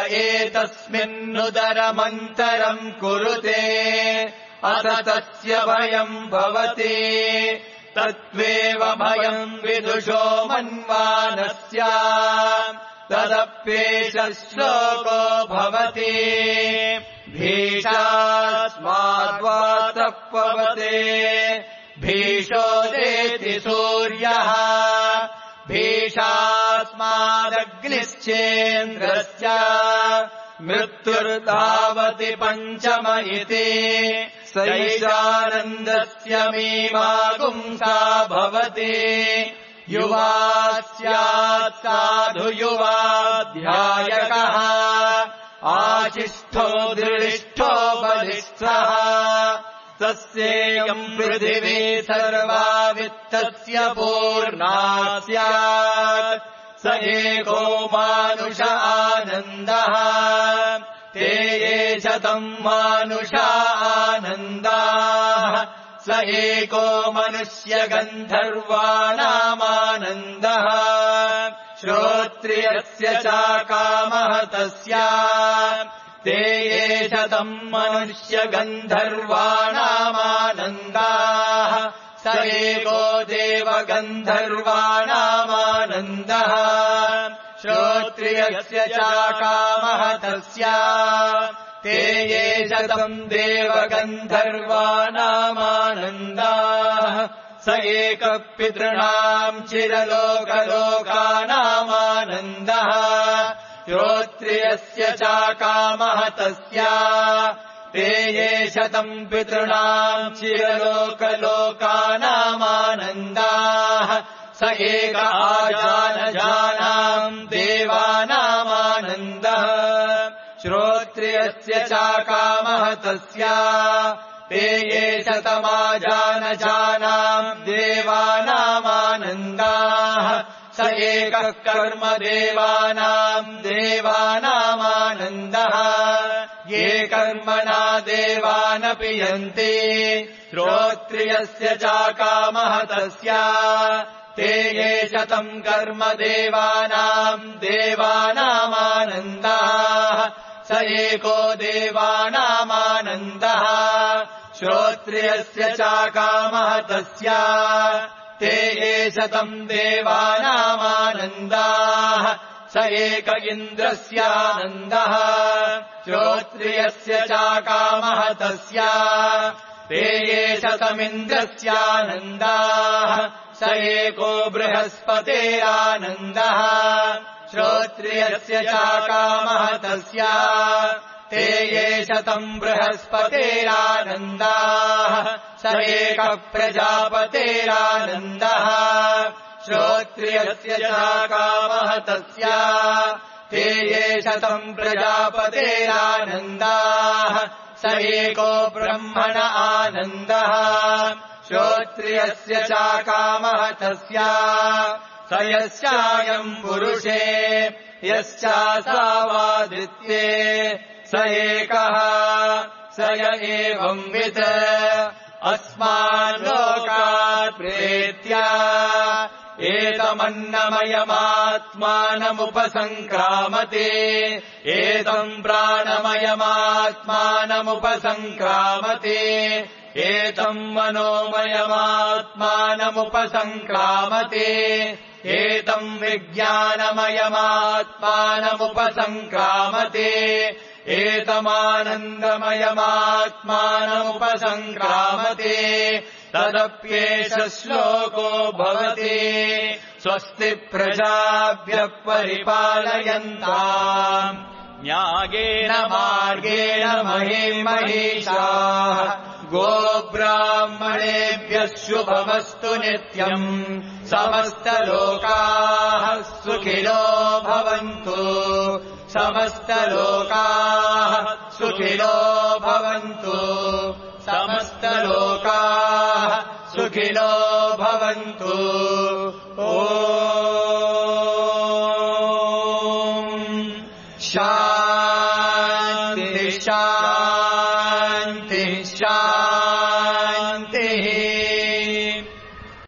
एतस्मिन्नुदरमन्तरम् कुरुते अथ तस्य भयम् भवति तत्त्वेव भयम् विदुषो मन्वानस्य तदप्येष श्लोको भवति भीषास्माद्वातः पवते भीषोदेति सूर्यः भीषास्मादग्निश्चेन्द्रस्य मृत्युर्धावति पञ्चम इति सैषानन्दस्य मीमागुंसा भवति युवा स्यात् साधु युवाध्यायकः आशिष्ठो दृढिष्ठो बलिष्ठः तस्येयम् पृथिवी सर्वा वित्तस्य पूर्णा स्यात् स एको मानुष आनन्दः ते ये शतम् मानुषा आनन्दाः स एको मनुष्यगन्धर्वाणामानन्दः श्रोत्रियस्य चाकामः तस्य ते ये शतम् मनुष्यगन्धर्वाणामानन्दाः स एको देवगन्धर्वाणामानन्दः श्रोत्रियस्य चाकामः तस्य ते ये शतम् देवगन्धर्वाणामानन्दाः स एकः पितॄणाम् चिरलोकलोकानामानन्दः श्रोत्रियस्य चाकामः तस्य ते ये शतम् पितॄणाम् चिरलोकलोकानामानन्दाः स एक आजानजानाम् देवानामानन्दः श्रोत्रियस्य चाकामः तस्य ते ये शतमाजानजानाम् देवानामानन्दाः स एकः कर्म देवानाम् देवानामानन्दः ये कर्मणा देवानपि यन्ति श्रोत्रियस्य चाकामः तस्य ते ये शतम् कर्म देवानाम् देवानामानन्दाः स एको देवानामानन्दः श्रोत्रियस्य चाकामः तस्य ते ये शतम् देवानामानन्दाः स एक इन्द्रस्यानन्दः श्रोत्रियस्य चाकामः तस्य ते ये शतमिन्द्रस्यानन्दाः स एको बृहस्पतेरानन्दः श्रोत्रियस्य चाकामः तस्य ते ये शतम् बृहस्पतेरानन्दाः स एकः प्रजापतेरानन्दः श्रोत्रियस्य चाकामः तस्य ते ये शतम् प्रजापतेरानन्दाः स एको ब्रह्मण आनन्दः श्रोत्रियस्य चाकामः तस्य स यस्यायम् पुरुषे यश्चासावादित्ये स एकः स य एवंवित् अस्मान् लोकात् प्रेत्य एतमन्नमयमात्मानमुपसङ्क्रामते एतम् प्राणमयमात्मानमुपसङ्क्रामते एतम् मनोमयमात्मानमुपसङ्क्रामते एतम् विज्ञानमयमात्मानमुपसङ्क्रामते एतमानन्दमयमात्मानमुपसङ्क्रामते तदप्येष श्लोको भवति स्वस्ति प्रजाभ्यः परिपालयन्ताम् न्यायेन मार्गेण महीं महिषाः गोब्राह्मणेभ्यः शुभमस्तु नित्यम् समस्तलोकाः सुखिनो भवन्तु समस्तलोकाः सुखिनो भवन्तु समस्तलोकाः सुखिनो भवन्तु